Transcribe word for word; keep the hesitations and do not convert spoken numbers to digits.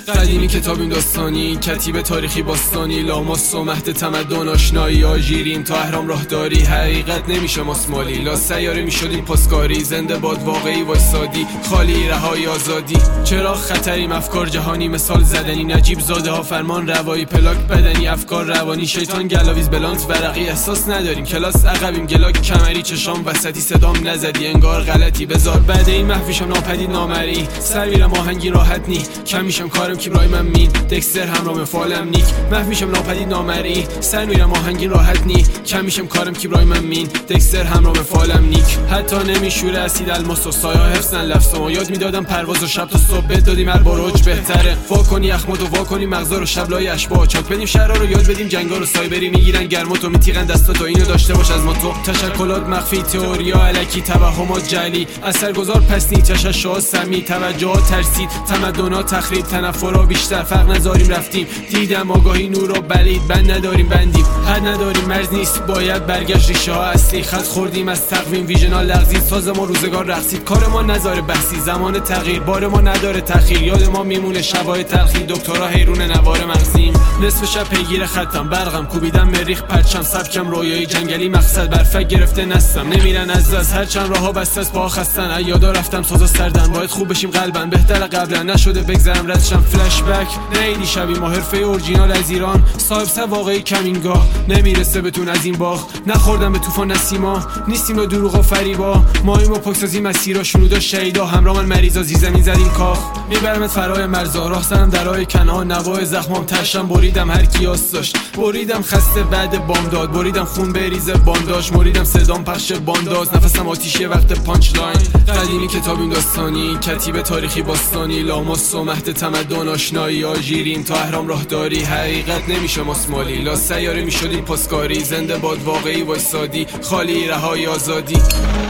قدیمی کتابیم داستانی، کتیب تاریخی باستانی، لاماس و مهد تمدن آشنایی آژیریم تا اهرام راهداری. حقیقت نمیشه ماسمالی، لا سیاره میشدیم پاسکاری. زنده باد واقعی وایسادی، خالی رهای آزادی. چرا خطریم افکار جهانی مثال زدنی، نجیب زاده ها فرمان روایی، پلاک بدنی افکار روانی، شیطان گلاویز بلانت ورقی. احساس نداریم کلاس عقبیم، گلاک کمری، چشام وسطی، صدام نزدی انگار غلطی. بذار بعد این محویشم ناپدید نامری، سر میرم آهنگین راحت نی، کم میشم کارم کی برای من مین. دکستر همراه فالم نیک، محو میشم ناپدید نامری، سر میرم آهنگین راحت نی، کم میشم کارم کی برای من مین. دکستر همراه فالم نیک، حتی نمیشوره اسید الماس و سایه حفظن لفظمو. یاد میدادم پرواز و شب تا صبح دادیم هر باروج بهتره. وا کنی اخمات و وا کنی مغزا رو شبلای اشباح، چاک بدیم شهرها رو یاد بدیم جنگا رو سایبری. میگیرن گرماتو میتیقن دستاتو، اینو داشته باش از ما تو. تشکلات مخفی، تئوریا الکی، توهمات جلی، اثرگذار پس نی. تششعات سمی، توجهات ترسید، تمدنات تخریب، تنفرها بیشتر، فرق نذاریم رفتیم. دیدم آگاهی نور و بلید، بند نداریم بندیم، حد نداریم مرز نیست، باید برگشت ریشه ها اصلی. خط خوردیم از تقویم، ویژنال لغزید، ساز ما روزگار رقصید. کار ما نذاره بحثی، زمان تغییر، بار ما نداره تأخیر. یاد ما میمونه شبای تلخی، دکترها حیرون نوار مغزیم. نصف شب پیگیر خطم، برقم کوبیدم مریخ پرچم، سبکم رویایی جنگلی، مقصد برفک گرفته نستم. نمیرن از دست هرچند راهها بسته است، پاها خستن. ایادا رفتم سازا سردن، باید خوب بشیم قلبا، بهتر قبلا نشده بگذرم ردشم. فلش بک نیدی شبی ما، حرفه اورجینال از ایران، صاحب سر واقعی کمینگاه. نمیرسه بتون از این باغ، نخوردم به طوفان نسیما، نیستیم و دروغ و فریبا. ماییم و پاکسازی مسیرها، شنودا شهیدا، همراه من مریضا، زیزمین زدیم کاخ. میبرمت فرای مرزا، راه سرم درای کنعان، نوای زخمام تشم بریدم هر کیاس داشت. بریدم خسته بعد بامداد، بریدم خون بریزه بانداش، مریدم صدام پخش بانداز، نفسم آتیشه وقت پانچ لاین. قدیمی کتابیم داستانی، کتیب تاریخی باستانی، لاماس و مهد تمدن آشنایی آژیریم تا اهرام راهداری. حقیقت نمیشه ماسمالی، لا سیاره میشدیم پاسکاری. زنده باد واقعی وایسادی، خالی رهای آزادی.